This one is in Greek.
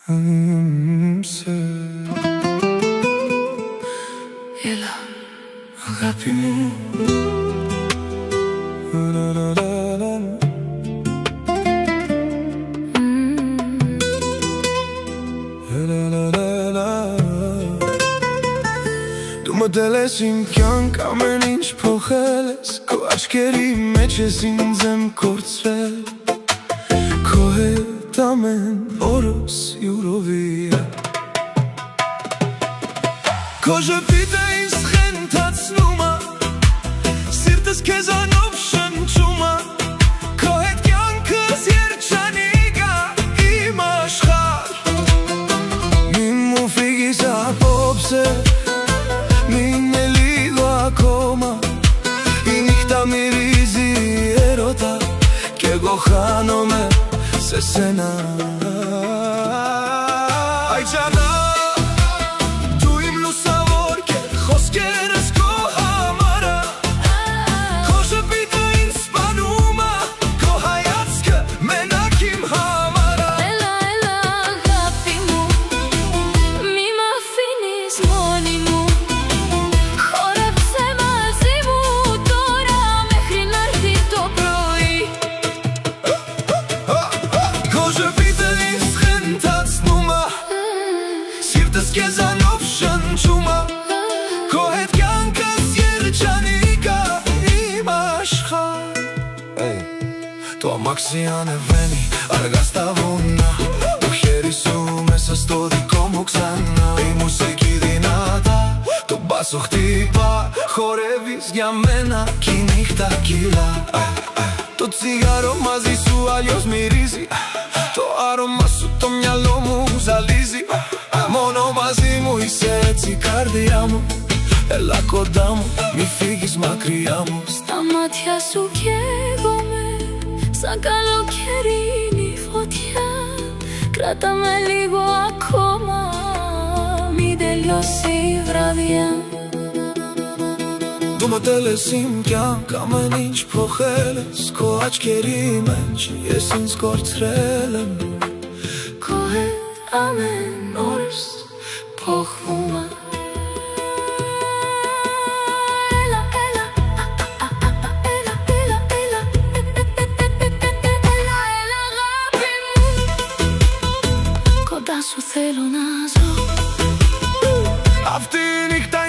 Έλα, αγάπη μου. Tu më të lesim kjan, ka me një që po heles Ko ashkeri me që si në zem korcel Kohe ta men orës jurovia Ko zhëpite i s'hen të cnuma Sirtës keza nopshën quma Kohet kjan këzjer qaniga I ma shkar Mi mu figi sa popse Min e lido akoma I nihta mirizi erota Ke gohanome se sena Aj qana Tu im lu savor ke khoskeres ko hamara Ko shëpite in spanuma Ko hajatske me nakim hamara Έλα, έλα, αγάπη μου. Μη μ' αφήνεις μόνη μου. Χόρεψε μαζί μου τώρα μέχρι να έρθει το πρωί. Ko zhëpite in s'hen të cnuma Sirtës keza nopshën quma Kohet kjan këzjer qanika I ma shkar To amaksi janë e veni Arga stavona U heri su me se stodi komu ksana I musiki dinata To baso htipa Horevis gjamena Ki nihta kila To cigaro mazi su aljos mirizi To aroma su to mjalo mu zalizi Mono mazi mu I se cikardia mu Έλα κοντά μου, μη φύγεις μακριά μου Στα μάτια σου καίγομαι σαν καλοκαιρινή φωτιά. Κράτα με λίγο ακόμα, μην τελειώσει η βραδιά. Du më të lesim kja, ka me një që po heles Ko aq kerime që jesin s'kor t'relem Kohe amen orës po huma. Έλα, έλα, έλα, έλα, έλα. Έλα, έλα, αγάπη μου. Κοντά σου θέλω να ζω. Αυτή η νύχτα